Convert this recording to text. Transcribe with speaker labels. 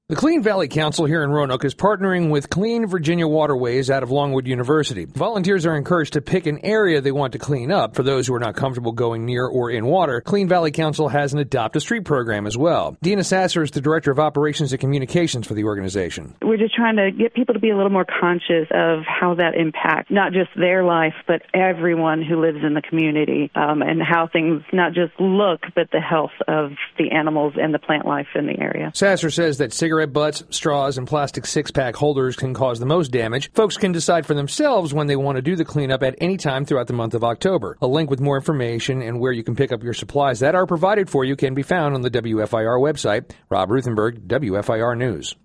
Speaker 1: The Clean Valley Council here in Roanoke is partnering with Clean Virginia Waterways out of Longwood University. Volunteers are encouraged to pick an area they want to clean up. For those who are not comfortable going near or in water, Clean Valley Council has an Adopt a Street program as well. Dina Sasser is the Director of Operations and Communications for the organization.
Speaker 2: We're just trying to get people to be a little more conscious of how that impacts not just their life, but everyone who lives in the community, and how things not just look, but the health of the animals and the plant life in the area.
Speaker 1: Sasser says that cigarette butts, straws, and plastic six-pack holders can cause the most damage. Folks can decide for themselves when they want to do the cleanup at any time throughout the month of October. A link with more information and where you can pick up your supplies that are provided for you can be found on the WFIR website. Rob Ruthenberg, WFIR News.